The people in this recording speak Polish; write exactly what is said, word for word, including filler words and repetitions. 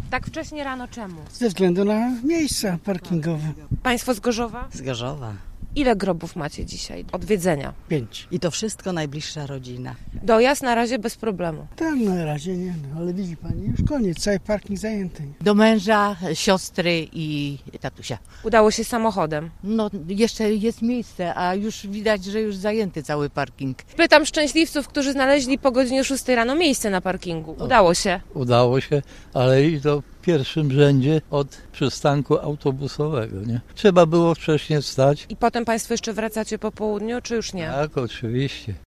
Tak wcześnie rano czemu? Ze względu na miejsca parkingowe. Państwo z Gorzowa? Z Gorzowa. Ile grobów macie dzisiaj odwiedzenia? Pięć. I to wszystko najbliższa rodzina. Dojazd na razie bez problemu. Tak, na razie nie, no, ale widzi pani, już koniec, cały parking zajęty. Do męża, siostry i tatusia. Udało się samochodem. No jeszcze jest miejsce, a już widać, że już zajęty cały parking. Pytam szczęśliwców, którzy znaleźli po godzinie szóstej rano miejsce na parkingu. Udało się. Udało się, ale i to w pierwszym rzędzie od przystanku autobusowego, nie? Trzeba było wcześniej wstać. I potem Państwo jeszcze wracacie po południu, czy już nie? Tak, oczywiście.